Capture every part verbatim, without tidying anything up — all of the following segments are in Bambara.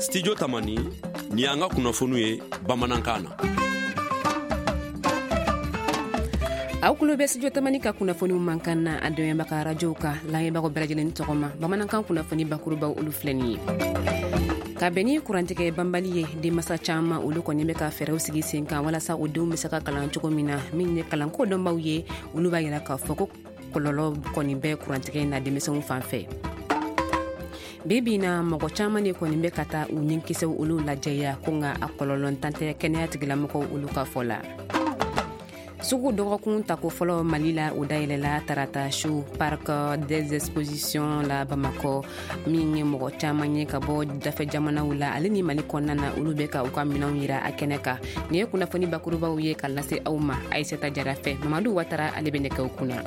Studio Tamani ni an ka kunnafoniw ye bamanankan na. aw kulo bɛ studio Tamani ka kunnafoniw mankan na a dɛmɛbaga radio ka lamɛnbagaw bɛɛ lajɛlen tɔgɔma. Bamanankan kunnafoni bakurubaw olu filɛ nin ye. Ka bɛni kurantigɛ banbali ye denmasa caman olu kɔni bɛ ka fɛɛrɛw sigi sen kan walasa o denw bɛ se ka kalan cogo min na min ye kalanko dɔnbaw ye olu b'a yira k'a fɔ ko kɔlɔlɔ kɔni bɛ kurantigɛ na denmisɛnw fan fɛ. Bibi na mɔgɔ caman de kɔni bɛ ka taa u ɲinkisɛw olu lajɛya ko nka a kɔlɔlɔ tan tɛ kɛnɛya tigilamɔgɔw olu ka fɔ la. Sugu dɔgɔkun tako fɔlɔ Mali la o dayɛlɛla tarata su Parc des Expositions la Bamako min ye mɔgɔ caman ye ka bɔ dafɛ jamanaw la ale ni Mali kɔnɔna na olu bɛ ka u ka minɛnw yira a kɛnɛ kan. Nin ye kunnafoni bakurubaw ye ka lase aw ma Aïssata Jara fɛ Mamadu Watara ale bɛ nɛgɛw kunna.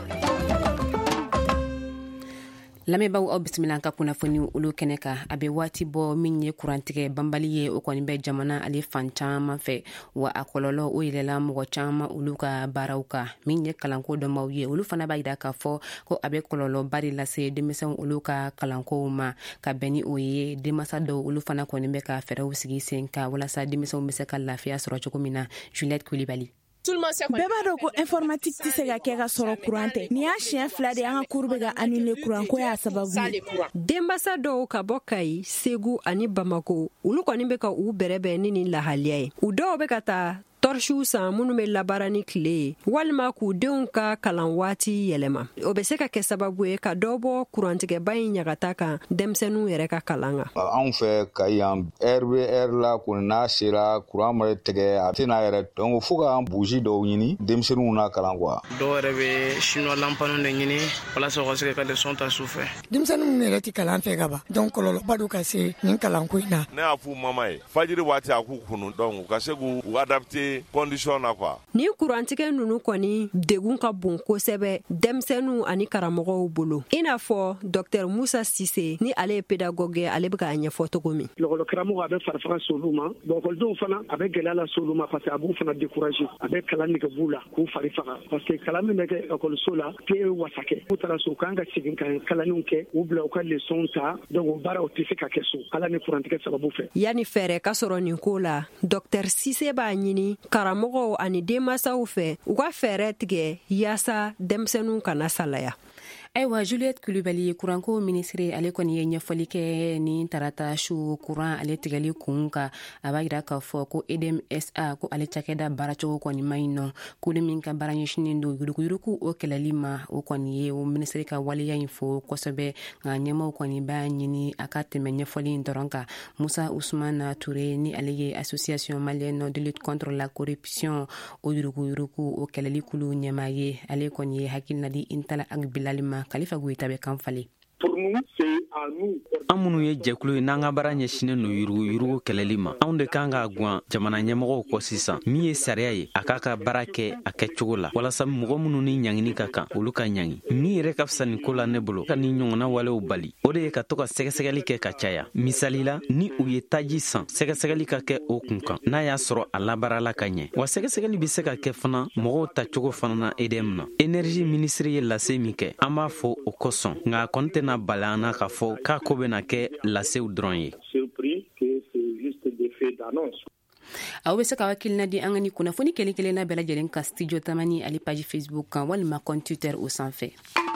Lamɛnbaaw aw bisimila ka kunnafoni olu kɛnɛ kan a bɛ waati bɔ min ye kurantigɛ banbali ye o kɔni bɛ jamana ale fan caman fɛ wa a kɔlɔlɔ o yɛlɛla mɔgɔ caman olu ka baaraw kan min ye kalanko dɔnbaw ye olu fana b'a yira k'a fɔ ko a bɛ kɔlɔlɔba de lase denmisɛnw olu ka kalankow ma ka bɛn ni o ye denmasa dɔw olu fana kɔni bɛ ka fɛɛrɛw sigi sen kan walasa denmisɛnw bɛ se ka lafiya sɔrɔ cogo min na. Juliette Coulibaly. Bɛɛ b'a dɔn ko informatique tɛ se ka kɛ ka sɔrɔ courant tɛ. Ni y'a siɲɛ fila de an ka cours bɛ ka annuler courant ko y'a sababu ye. Denbasa dɔw ka bɔ Kayi, Segu ani Bamako olu kɔni bɛ ka u bɛrɛbɛn ni nin lahaliya ye. U dɔw bɛ ka taa torsiw san minnu bɛ labaara ni tile ye walima k'u denw ka kalan waati yɛlɛma. O bɛ se ka kɛ sababu ye ka dɔ bɔ kurantigɛba in ɲagata kan denmisɛnninw yɛrɛ ka kalan kan. Anw fɛ Kayi yan heure bɛ heure la kɔni n'a sera courant ma tigɛ a tɛna yɛrɛ donc fo k'an bougie dɔw ɲini denmisɛnninw na kalan quoi. Dɔw yɛrɛ bɛ chinois lampaniw de ɲini walasa u ka se ka leçon ta su fɛ. Denmisɛnninw yɛrɛ tɛ kalan fɛ ka ban donc kɔlɔlɔba do ka se nin kalanko in na. Ne y'a f'u mama ye fajiri waati a k'u kunu donc u ka se k'u adapter condition na quoi. Ni kurantigɛ ninnu kɔni degun ka bon kosɛbɛ denmisɛnninw ani karamɔgɔw bolo. I n'a fɔ Docteur Musa Sise ni ale ye pédagogue ye ale bɛ k'a ɲɛfɔ cogo min. Lɔgɔlɔ karamɔgɔ a bɛ farafaga s'olu ma bon ekɔlidenw fana a bɛ gɛlɛya la s'olu ma parce que a b'u fana décourager a bɛ kalan nege b'u la k'u fari faga parce que kalan min bɛ kɛ ekɔliso la te wasa kɛ k'u taara so u kan ka segin ka kalanniw kɛ u bila u ka leçon ta donc o baaraw tɛ se ka kɛ so ala ni kurantigɛ sababu fɛ. Yani fɛɛrɛ ka sɔrɔ nin ko la Docteur Sise b'a ɲini karamɔgɔw ani denmasaw fɛ u ka fɛɛrɛ tigɛ yaasa denmisɛnninw kana salaya. Ayiwa Juliette Coulibaly kuranko ministre ale kɔni ye ɲɛfɔli kɛ ni tarata su kuran ale tigɛli kun kan a b'a yira k'a fɔ ko E D M S A ko ale cakɛda baaracogo kɔni ma ɲi nɔ ko min ka baara ɲɛsinen don yuruguyurugu o kɛlɛli ma o kɔni ye o ministre ka waleya in fo kosɛbɛ nka ɲɛmaw kɔni b'a ɲini a ka tɛmɛ ɲɛfɔli in dɔrɔn kan. Musa Ousmane Touré ni ale ye association malienne de lutte contre la corruption o yuruguyurugu o kɛlɛli kulu ɲɛma ye ale kɔni ye hakilina di Intala Agbilali ma Khalifa Goïta bɛ kan falen. An minnu ye jɛkulu ye n'an ka baara ɲɛsinen no yurugu yurugu kɛlɛli ma anw de kan ka gwan jamana ɲɛmɔgɔw kɔ sisan min ye sariya ye a k'a ka baara kɛ a kɛcogo la walasa mɔgɔ minnu ni ɲangini ka kan olu ka ɲangi min yɛrɛ ka fisa nin ko la ne bolo ka ni ɲɔgɔnna walew bali o de ye ka to ka sɛgɛsɛgɛli kɛ ka caya misali la ni u ye taji san sɛgɛsɛgɛli ka kɛ o kun kan n'a y'a sɔrɔ a labaarala ka ɲɛ wa sɛgɛsɛgɛli bɛ se ka kɛ fana mɔgɔw ta cogo fana na E D M na énergie ministre ye lase min kɛ an b'a fɔ o kosɔn nka a kɔni tɛna bali an na ka fɔ k'a ko bɛna kɛ lasew dɔrɔn ye. Aw bɛ se ka hakilina di an ka ni kunnafoni kelen kelenna bɛɛ lajɛlen ka Studio Tamani ale page Facebook kan walima compte Twitter o sanfɛ.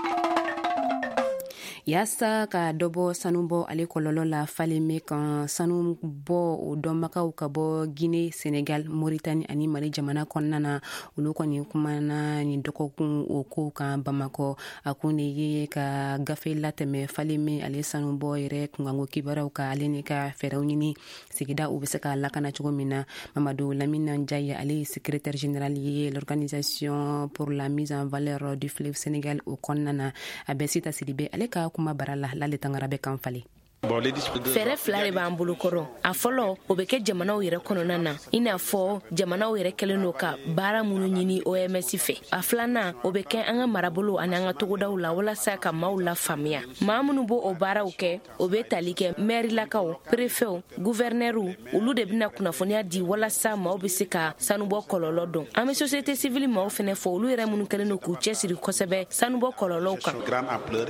Yaasa ka dɔbɔ sanu bɔ ale kɔlɔlɔ la falen mɛ kan sanu bɔ o dɔnbagaw ka bɔ Guinée, Sénégal, Mauritanie ani Mali jamana kɔnɔna na olu kɔni kumana ni dɔgɔkun o ko kan Bamako a kun de ye ka gafe latɛmɛ falen mɛ ale sanu bɔ yɛrɛ kunkanko kibaruyaw ka ale ni ka fɛɛrɛw ɲini sigida u bɛ se ka lakana cogo min na. Mamadou Lamine Ndiaye ale ye secrétaire général ye l'organisation pour la mise en valeur du fleuve Sénégal o kɔnɔna na a bɛ Sita Sidibé ale ka kuma barala lale tangara bɛ kan fale. Fɛɛrɛ fila de b'an bolo kɔrɔ a fɔlɔ o bɛ kɛ jamanaw yɛrɛ kɔnɔna na i n'a fɔ jamanaw yɛrɛ kɛlen don ka baara minnu ɲini O M S fɛ a filanan o bɛ kɛ an ka marabolo ani an ka togodaw la walasa ka maaw la faamuya maa minnu b'o o baaraw kɛ o bɛ tali kɛ mairilakaw préfɛtw gouvernɛrw olu de bɛna kunnafoniya di walasa maaw bɛ se ka sanubɔ kɔlɔlɔ dɔn an bɛ société civile maaw fɛnɛ fɔ olu yɛrɛ minnu kɛlen don k'u cɛsiri kosɛbɛ sanubɔ kɔlɔlɔw kan.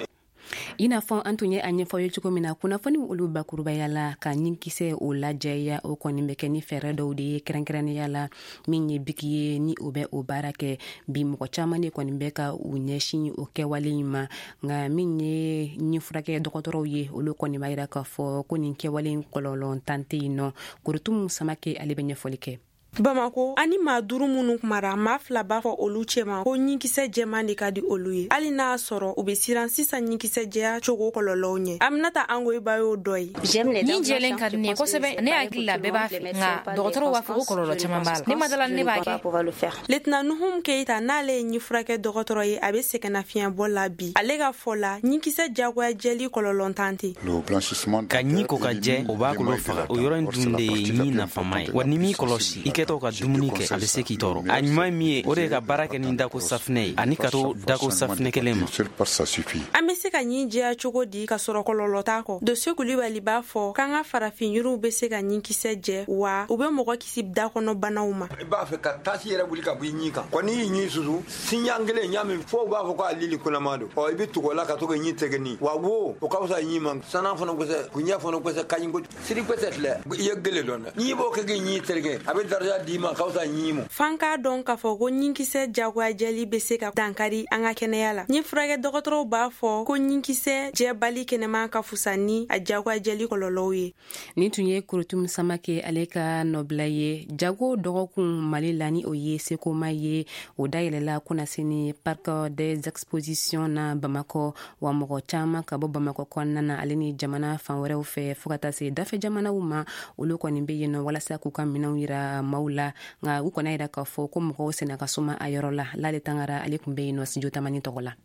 I n'a fɔ an tun ye a ɲɛfɔ ye cogo min na kunnafoni olu bakurubaya la ka ɲinkisɛ o lajɛya o kɔni bɛ kɛ ni fɛɛrɛ dɔw de ye kɛrɛnkɛrɛnnenya la min ye biki ye ni o bɛ o baara kɛ bi mɔgɔ caman de kɔni bɛ ka u ɲɛsin o kɛwale in ma nka min ye ɲifurakɛ dɔgɔtɔrɔw ye olu kɔni b'a yira k'a fɔ ko nin kɛwale in kɔlɔlɔ tan tɛ yen nɔ Korotumu Samake ale bɛ ɲɛfɔli kɛ. Bamako ani maa duuru minnu kumara maa fila b'a fɔ olu cɛman ko ɲinkisɛ jɛman de ka di olu ye hali n'a sɔrɔ u bɛ siran sisan ɲinkisɛ jɛya cogo kɔlɔlɔw ɲɛ. Aminata Angoyiba y'o dɔ ye. Ɲin jɛlen ka di ne ye kosɛbɛ ne hakili la bɛɛ b'a fɛ nka dɔgɔtɔrɔw b'a fɔ ko kɔlɔlɔ caman b'a la ne ma dala ne b'a kɛ. Lieutenant Nuhum Keita n'ale ye ɲifurakɛ dɔgɔtɔrɔ ye a bɛ sɛgɛnnafiɲɛbɔ la bi ale ka fɔ la ɲinkisɛ jagoya jɛli kɔlɔlɔ tan tɛ. Ka ɲi ko ka jɛ o b'a kolo faga o yɔrɔ in dun de ye ɲi nafama ye wa ni m'i kɔlɔsi i kɛtɔ ka dumuni kɛ a bɛ se k'i tɔɔrɔ a ɲuman min ye o de ye ka baara kɛ ni dako safinɛ ye ani ka to dako safinɛ kelen ma. An bɛ se ka ɲin jɛya cogo di ka sɔrɔ kɔlɔlɔ t'a kɔ. Doso Kulibali b'a fɔ k'an ka farafin yiriw bɛ se ka ɲinkisɛ jɛ wa u bɛ mɔgɔ kisi da kɔnɔ banaw ma. I b'a fɛ ka taasi yɛrɛ wuli ka bɔ i ɲin kan ko n'i y'i ɲin susu sinɲan kelen ɲa min fo b'a fɔ ko a lili kunnama don ɔ i bɛ tugu o la ka to ka ɲin tɛgɛni wa wo o ka fisa ɲin ma sanan fana kosɛ kuɲɛ fana kosɛ kaɲi ko siri kosɛ filɛ i ye gele dɔn dɛ n'i b'o kɛ k'i ɲin terikɛ a bɛ daraja d'i ma ka fisa ɲin ma. Fan k'a dɔn k'a fɔ ko ɲinkisɛ jagoya jɛli bɛ se ka dankari an ka kɛnɛya la. Ɲifurakɛ dɔgɔtɔrɔw b'a fɔ ko ɲinkisɛ jɛbali kɛnɛman ka fusa ni a jagoya jɛli kɔlɔlɔw ye. Nin tun ye Korotumu Samake ale ka nɔbila ye jago dɔgɔkun Mali la ni o ye Sekoma ye o dayɛlɛla kunnasini Parc des Expositions na Bamakɔ wa mɔgɔ caman ka bɔ Bamakɔ kɔnɔna na ale ni jamana fan wɛrɛw fɛ fo ka taa se dafɛ jamanaw ma olu kɔni bɛ yen nɔ walasa k'u ka minɛnw yira maaw la nka u kɔni yira k'a fɔ ko mɔgɔw sɛnɛ ka suma a yɔrɔ la Lale Tangara ale tun bɛ yen nɔ studio tamani tɔgɔ la.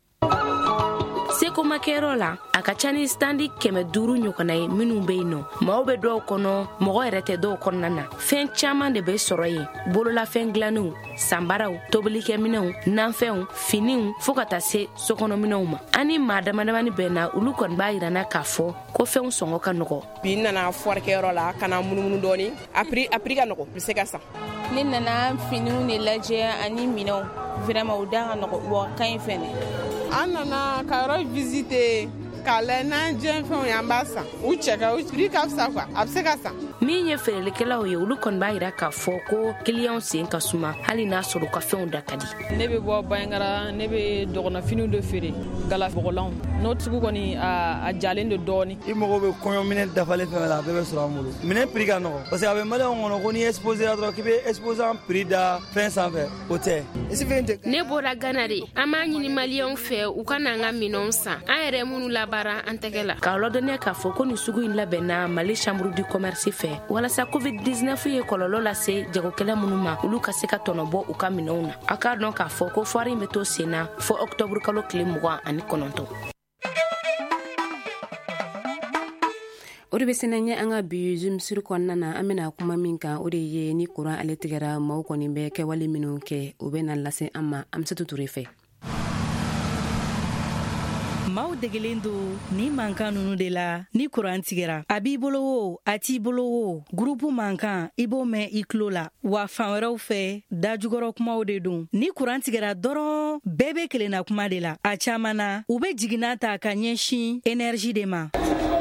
Sekoma kɛyɔrɔ la a ka ca ni standi kɛmɛ duuru ɲɔgɔnna ye minnu bɛ yen nɔ maaw bɛ dɔw kɔnɔ mɔgɔ yɛrɛ tɛ dɔw kɔnɔna na fɛn caman de bɛ sɔrɔ yen bololafɛn dilannenw sanbaraw tobilikɛminɛnw nanfɛnw finiw fo ka taa se sokɔnɔminɛnw ma ani maa damadamani bɛn na olu kɔni b'a yirana k'a fɔ ko fɛnw sɔngɔ ka nɔgɔ. Bi nana fɔrikɛyɔrɔ la ka na munumunu dɔɔni a prix a prix ka nɔgɔ bɛ se ka san. Ne nana finiw de lajɛ ani minɛnw vraiment o da ka nɔgɔ wa ka ɲi fɛnɛ. An nana ka yɔrɔ visiter k'a lajɛ n'an jɛn fɛnw y'an b'a san u cɛ ka u prix ka fisa quoi a bɛ se ka san. Min ye feerelikɛlaw ye olu kɔni b'a yira k'a fɔ ko clients sen ka suma hali n'a sɔrɔ u ka fɛnw da ka di. Ne bɛ bɔ Bayangara ne bɛ dɔgɔnɔfiniw de feere galafɔgɔlanw n'o sugu kɔni a jalen de dɔɔni. I mago bɛ kɔɲɔminɛ dafalen fɛn la a bɛɛ bɛ sɔrɔ an bolo minɛn prix ka nɔgɔ parce que a bɛ maliyɛnw kɔnɔ ko n'i exposé la dɔrɔn k'i bɛ exposant prix da fɛn sanfɛ o tɛ. Ne bɔra Ghana de an b'a ɲini maliyɛnw fɛ u ka n'an ka minɛnw san an yɛrɛ minnu labaara an tɛgɛ la. K'a lɔdɔniya k'a fɔ ko nin sugu in labɛnna Mali chambre du commerce fɛ walasa covid dix-neuf ye kɔlɔlɔ lase jagokɛla minnu ma olu ka se ka tɔnɔbɔ u ka minɛnw na a k'a dɔn k'a fɔ ko foire in bɛ to sen na fo octobre kalo tile mugan ani kɔnɔntɔn. O de bɛ sɛnɛ ɲɛ an ka bi zoomsiri kɔnɔna na an bɛna kuma min kan o de ye ni kuran ale tigɛra maaw kɔni bɛ kɛwale minnu kɛ o bɛ na lase an ma Amisatu Ture fɛ. Maaw degelen do ni mankan nunu de la ni kuran tigɛra a b'i bolo o a t'i bolo o gurupu mankan i b'o mɛn i tulo la wa fan wɛrɛw fɛ dajugɔrɔ kumaw de don ni kuran tigɛra dɔrɔn bɛɛ bɛ kelenna kuma de la a caman na u bɛ jiginna ta ka ɲɛsin énergie de ma.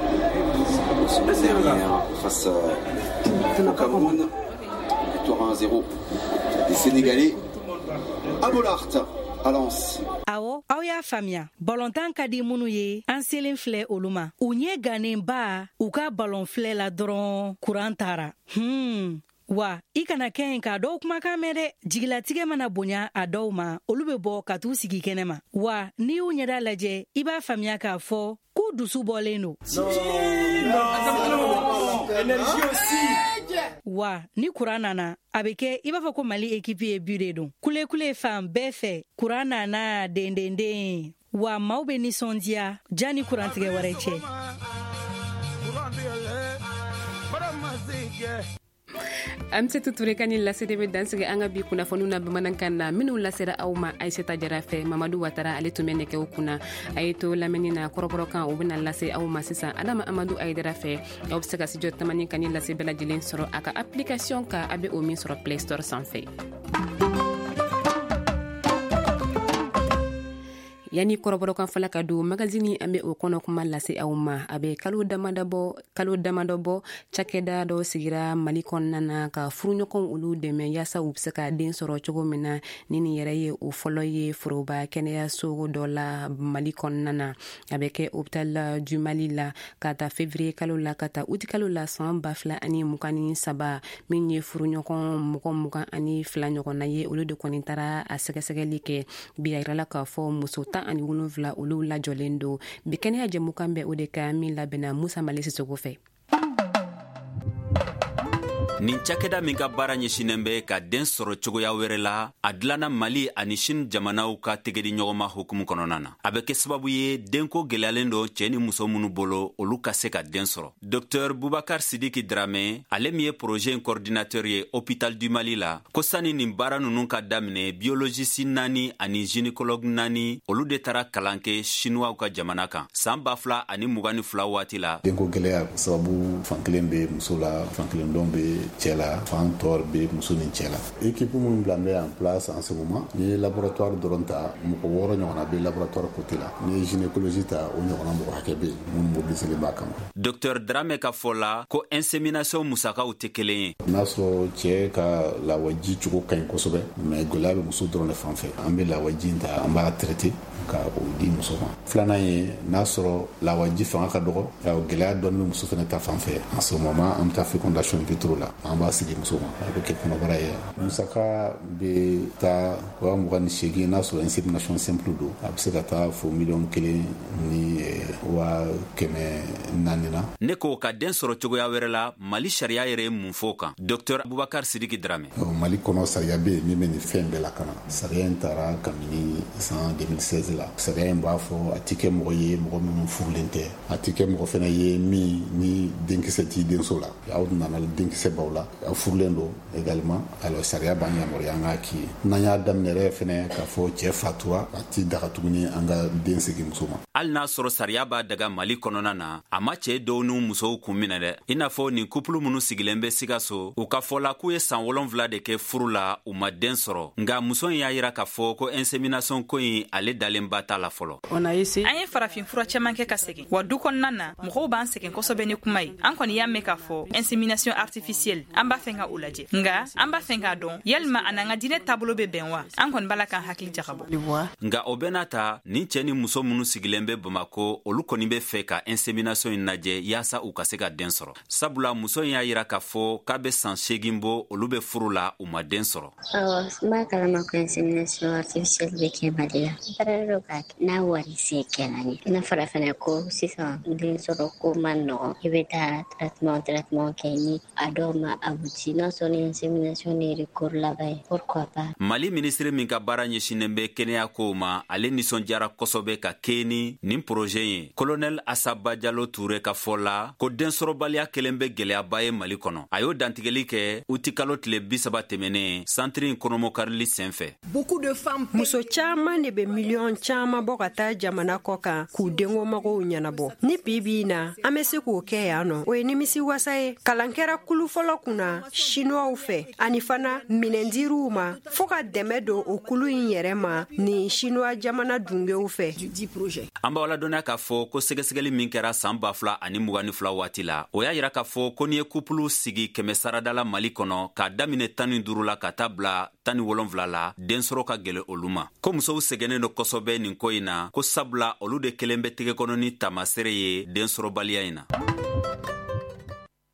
Face au Cameroun, victoire un zéro des Sénégalais à Bollard, à Lens. Awo, aw y'a faamuya. Ballontan ka di minnu ye an selen filɛ olu ma. U ɲɛ ganenba u ka ballon filɛ la dɔrɔn kuran taara. Hmm. Wa i kana kɛ yen k'a dɔw kumakan mɛn dɛ jigilatigɛ mana bonya a dɔw ma olu bɛ bɔ ka t'u sigi kɛnɛ ma wa n'i y'u ɲɛda lajɛ i b'a faamuya k'a fɔ k'u dusu bɔlen don. Wa ni kuran nana a bɛ kɛ i b'a fɔ ko Mali équipe ye but de don kule-kule fan bɛɛ fɛ kuran nana dendenden wa maaw bɛ nisɔndiya jani kurantigɛ wɛrɛ cɛ. Amisatu Ture ka ni lasede bɛ dansigi an ka bi kunnafoniw na bamanankan na minnu lasera aw ma Aisata Jara fɛ Mamadu Watara ale tun bɛ nɛgɛw kunna a ye to lamɛnni na kɔrɔbɔrɔkan o bɛna lase aw ma sisan Adama Amadu Ayidara fɛ aw bɛ se ka studio tamani ka ni lase bɛɛ lajɛlen sɔrɔ a ka application kan a bɛ o min sɔrɔ Play Store sanfɛ. yani kɔrɔbɔrɔ kan fɔla ka don magazini an bɛ o kɔnɔ kuma lase aw ma a bɛ kalo damadɔ kalo damadɔ bɔ cakɛda dɔ sigira Mali kɔnɔna na ka furuɲɔgɔnw olu dɛmɛ yaasa u bɛ se ka den sɔrɔ cogo min na ni nin yɛrɛ ye o fɔlɔ ye foroba kɛnɛyaso dɔ la Mali kɔnɔna na a bɛ kɛ hôpital du Mali la ka ta février kalo la ka ta août kalo la san ba fila ani mugan ni saba min ye furuɲɔgɔn mɔgɔ mugan ani fila ɲɔgɔnna ye olu de kɔni taara a sɛgɛsɛgɛli kɛ bi a yirala k'a fɔ muso tan ani wolonwula olu lajɔlen don bi kɛnɛya jɛmukan bɛ o de ka min labɛnna Musa Male Sisoko fɛ. nin cakɛda min ka baara ɲɛsinen bɛ ka den sɔrɔ cogoya wɛrɛ la a dilanna Mali ani Chine jamanaw ka tegedi ɲɔgɔnma hukumu kɔnɔna na a bɛ kɛ sababu ye denko gwɛlɛyalen don cɛ ni muso minnu bolo olu ka se ka den sɔrɔ. Docteur Boubacar Sidiki Dramé ale min ye projet in coordinateur ye hôpital du Mali la ko sani nin baara ninnu ka daminɛ biologiste naani ani gynécologue naani olu de taara kalan kɛ chinois ka jamana kan san ba fila ani mugan ni fila waati la. denko gwɛlɛya sababu fankelen bɛ muso la fankelen dɔn bɛ cɛ la fan tɔɔr bɛ muso ni cɛ la. équipe minnu bila bɛ en place en ce moment ni ye laboratoire dɔrɔn ta mɔgɔ wɔɔrɔ ɲɔgɔnna bɛ laboratoire côté la ni ye gynécologie ta o ɲɔgɔnna mɔgɔ hakɛ bɛ minnu mobiliselen b'a kama. Docteur Dramé ka fɔ la ko insémination musakaw tɛ kelen ye. n'a sɔrɔ cɛ ka lawaji cogo ka ɲi kosɛbɛ mais gwɛlɛya bɛ muso dɔrɔn de fan fɛ an bɛ lawaji ta an b'a traiter ka o di muso ma. filanan ye n'a sɔrɔ lawaji fanga ka dɔgɔ gwɛlɛya dɔɔni bɛ muso fana ta fan fɛ en ce moment an bɛ taa fécondation in vitro la an b'a sigi muso ma a bɛ kɛ kɔnɔbara ye. musaka bɛ taa wa mugan ni seegin n'a sɔrɔ insémination simple don a bɛ se ka taa fo miliyɔn kelen ni wa kɛmɛ naani na. ne ko ka den sɔrɔ cogoya wɛrɛ la Mali sariya yɛrɛ ye mun fɔ kan. Docteur Boubacar Sidiki Dramé. Mali kɔnɔ sariya bɛ yen min bɛ nin fɛn bɛɛ lakana. sariya in taara kabini san deux mille seize la. sariya in b'a fɔ a tɛ kɛ mɔgɔ ye mɔgɔ minnu furulen tɛ a tɛ kɛ mɔgɔ fana ye min ni denkisɛ t'i denso la aw nana denkisɛ baw la aw furulen don également alors sariya b'an yamaruya an k'a k'i ye n'an y'a daminɛ yɛrɛ fana k'a fɔ cɛ fatura a t'i daga tuguni an ka den segin muso ma. hali n'a sɔrɔ sariya b'a daga Mali kɔnɔna na a ma cɛ dɔw n'u musow kun minɛ dɛ i n'a fɔ nin couple minnu sigilen bɛ Sikaso u ka fɔ la k'u ye san wolonwula de kɛ furu la u ma den sɔrɔ nka muso in y'a yira k'a fɔ ko insémination ko in ale dalen ba t'a la fɔlɔ. an ye farafin fura caaman kɛ ka segin wa du kɔnɔna na mɔgɔw b'an segin kosɛbɛ ni kuma ye an kɔni y'a mɛn k'a fɔ insémination artificielle an b'a fɛ ka o lajɛ nga an b'a fɛ k'a dɔn yalima a n'an ka diinɛ taabolo bɛ bɛn wa an kɔni b'a la k'an hakili jagabɔ. nka o bɛɛ n'a ta nin cɛ ni muso minnu sigilen bɛ Bamako olu kɔni bɛ fɛ ka insémination in lajɛ yaasa u ka se ka den sɔrɔ sabula muso in y'a yira k'a fɔ k'a bɛ san seegin bɔ olu bɛ furu la u ma den sɔrɔ. awɔ n b'a kalama ko insémination artificielle bɛ kɛ Mali la n taara dɔ k'a kɛ n'a wari se kɛra n ye n'a fɔra fana ko sisan den sɔrɔ ko man nɔgɔn i bɛ taa traitement traitement kɛ ni a dɔw ma abouti n'a sɔrɔ ni insémination ni recours laban ye pourquoi pas. Mali ministre min ka baara ɲɛsinen bɛ kɛnɛya kow ma ale nisɔndiyara kosɛbɛ ka kɛ ni nin projet ye colonel Asaba Jalo Touré ka fɔ la ko densɔrɔbaliya kelen bɛ gɛlɛyaba ye Mali kɔnɔ a y'o dantigɛli kɛ uti kalo tile bi saba tɛmɛnen centre in kɔnɔmɔkarili sen fɛ. muso caaman de bɛ miliyɔn caaman bɔ ka taa jamana kɔ kan k'u denko magow ɲɛnabɔ ni bi bi na an bɛ se k'o kɛ yan nɔ o ye nimisi wasa ye kalan kɛra kulu fɔlɔ kunna chinois fɛ ani fana minɛndiriw ma fɔɔ ka dɛmɛ don o kulu in yɛrɛ ma ni chinois jamana dungew fɛ. an b'aw ladɔnniya k'a fɔ ko sɛgɛsɛgɛli min kɛra san ba fila ani mugan ni fila waati la o y'a yira k'a fɔ ko ni ye kupulu sigi kɛmɛ saradala Mali kɔnɔ k'a daminɛ tan ni duuru la ka taa bila tan ni wolonwula la den sɔrɔ ka gɛlɛ olu ma ko musow sɛgɛnnen don kosɛbɛ nin ko in na ko sabula olu de kelen bɛ tɛgɛ kɔnɔ ni taamasere ye den sɔrɔbaliya in na.